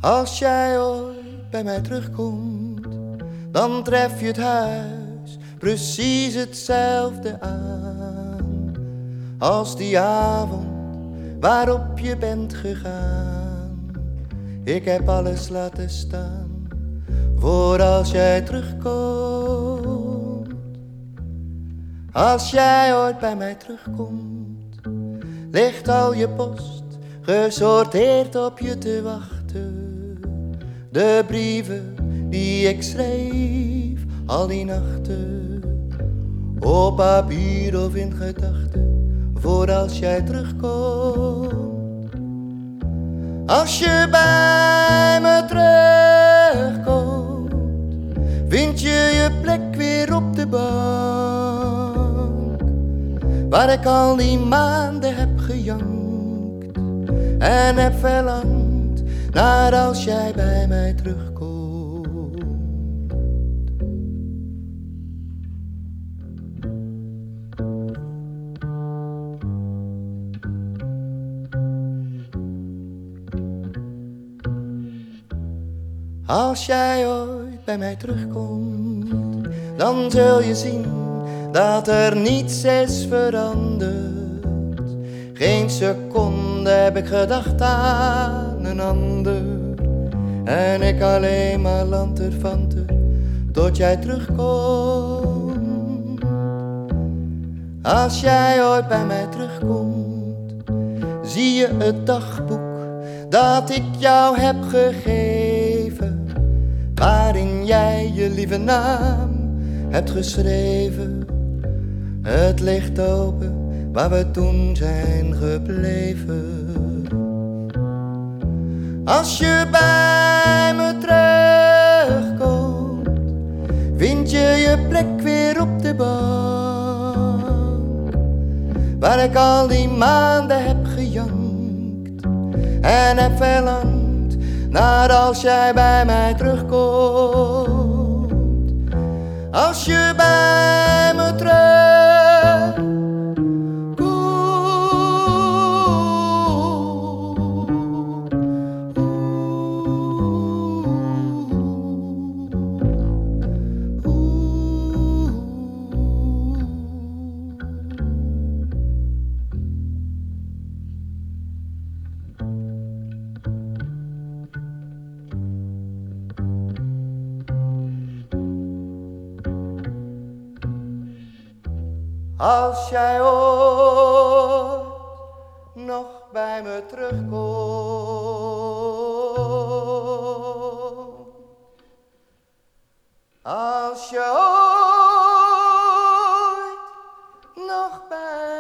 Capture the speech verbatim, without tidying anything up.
Als jij ooit bij mij terugkomt, dan tref je het huis precies hetzelfde aan als die avond waarop je bent gegaan. Ik heb alles laten staan voor als jij terugkomt. Als jij ooit bij mij terugkomt, ligt al je post gesorteerd op je te wachten. De brieven die ik schreef al die nachten, op papier of in gedachten, voor als jij terugkomt. Als je bij me terugkomt, vind je je plek weer op de bank, waar ik al die maanden heb gejankt en heb verlangd naar als jij bij mij terugkomt. Als jij ooit bij mij terugkomt, dan zul je zien dat er niets is veranderd. Geen seconde heb ik gedacht aan een ander, en ik alleen maar lanterfanter tot jij terugkomt. Als jij ooit bij mij terugkomt, zie je het dagboek dat ik jou heb gegeven, waarin jij je lieve naam hebt geschreven. Het ligt open waar we toen zijn gebleven. Als je bij me terugkomt, vind je je plek weer op de bank, waar ik al die maanden heb gejankt en heb verlangd naar als jij bij mij terugkomt. Als je bij me terugkomt, als jij ooit nog bij me terugkomt, als je ooit nog bij